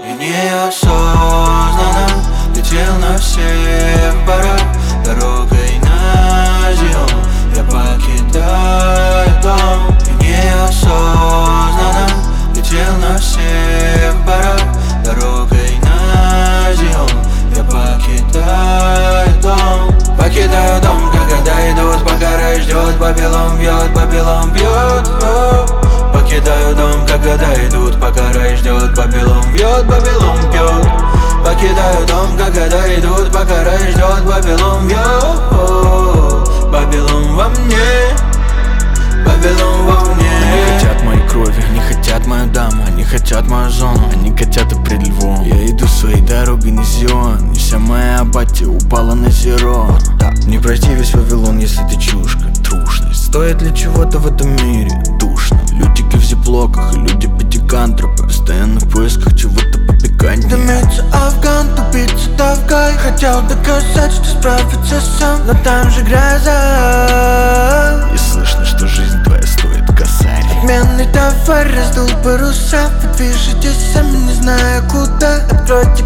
И неосознанно летел на всех парах, дорогой на Зион я покидаю дом. И неосознанно летел на всех парах, дорогой на Зион я покидаю дом. Покидаю дом, когда идут, пока рай ждет, Вавилон бьет, Вавилон бьет. Покидаю дом, когда идут, пока рай ждет, Вавилон бьет, Вавилон бьет. Покидаю дом, когда идут, пока рай ждет, Вавилон бьет. Вавилон во мне, Вавилон во мне. Они хотят моей крови, они хотят мою даму, они хотят мою зону, они хотят пред львом. Я иду своей дорогой на Зион, и вся моя апатия упала на зеро. Не прости весь Вавилон, если ты чушка, трушность. Стоит ли чего-то в этом мире? Душно. Лютики в зиплоках и люди пятикантропы, постоянно в поисках чего-то попикантнее. Дымится Афган, тупица Тавгай, хотел доказать, что справится сам, но там же гроза. И слышно, что жизнь твоя стоит косарь. Отменный товар раздул паруса, вы движетесь сами, не зная куда. Откройте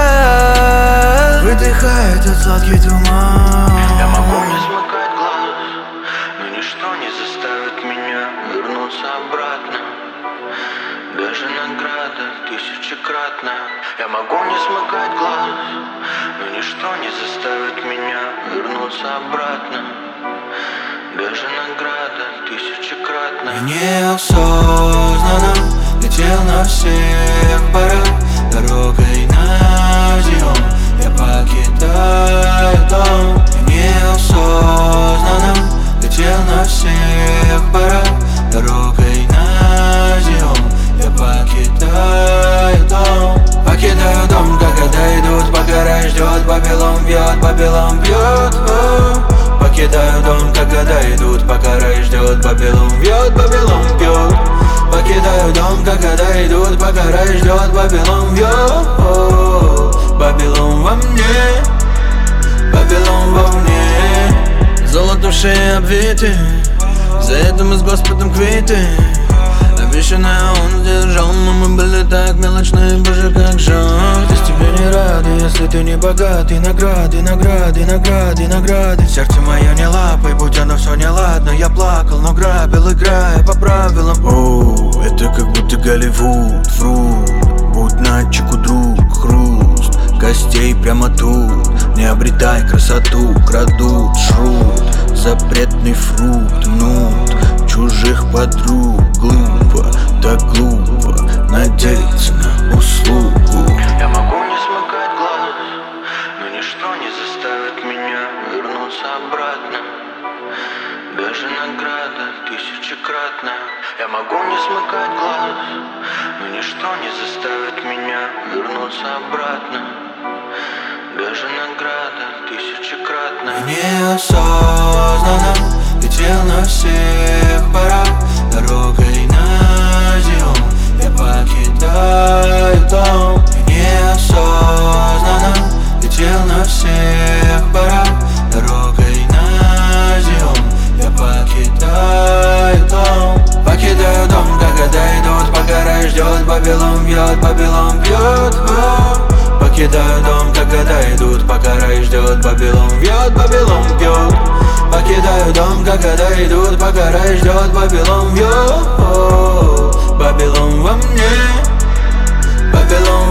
глаза, выдыхая этот сладкий туман. Я могу не смыкать глаз, но ничто не заставит меня вернуться обратно. Даже награда тысячекратная. Я могу не смыкать глаз, но ничто не заставит меня вернуться обратно. Даже награда тысячекратная. Неосознанно летел на всех парах, дорогой на Зион я покидаю дом. Неосознанно летел на всех парах, дорогой на Зион я покидаю дом. Покидаю дом, когда идут, пока рай ждет, Вавилон бьет, Вавилон бьет. Покидаю дом, когда идут, пока рай ждет, Вавилон бьет, Вавилон бьет. Покидаю дом, когда идут, пока рай ждет, Вавилон бьет. Вавилон во мне, Вавилон во мне. Золотом шеи обвиты, за это мы с Господом квиты. Обещанное он сдержал, но мы были так мелочны, боже, как жаль. Здесь тебе не рады, если ты не богатый. Награды, награды, награды, награды. Сердце мое не лапой, будь оно все неладно. Я плакал, но грабил, играя по правилам. Оу, это как будто Голливуд, фрукт. Будь начеку, друг, хруст костей прямо тут. Не обретай красоту, крадут, жрут. Запретный фрукт, мнут чужих подруг. Глупо, так глупо надеяться на услугу. Я могу не смыкать глаз, но ничто не заставит меня вернуться обратно. Даже награда тысячекратная. Я могу не смыкать глаз, но ничто не заставит меня вернуться обратно. Даже награда тысячекратная. Неосознанно летел на всех парах, дорогой на Зион я покидаю дом. Неосознанно летел на всех парах, дорогой на Зион я покидаю дом. Покидаю дом, когда идут, пока рай ждет, Вавилон бьет, Вавилон бьет. Покидаю дом, когда идут, пока рай ждет, Вавилон бьет, Вавилон бьет. Покидаю дом, когда идут, пока рай ждет, Вавилон бьет. Вавилон во мне, Вавилон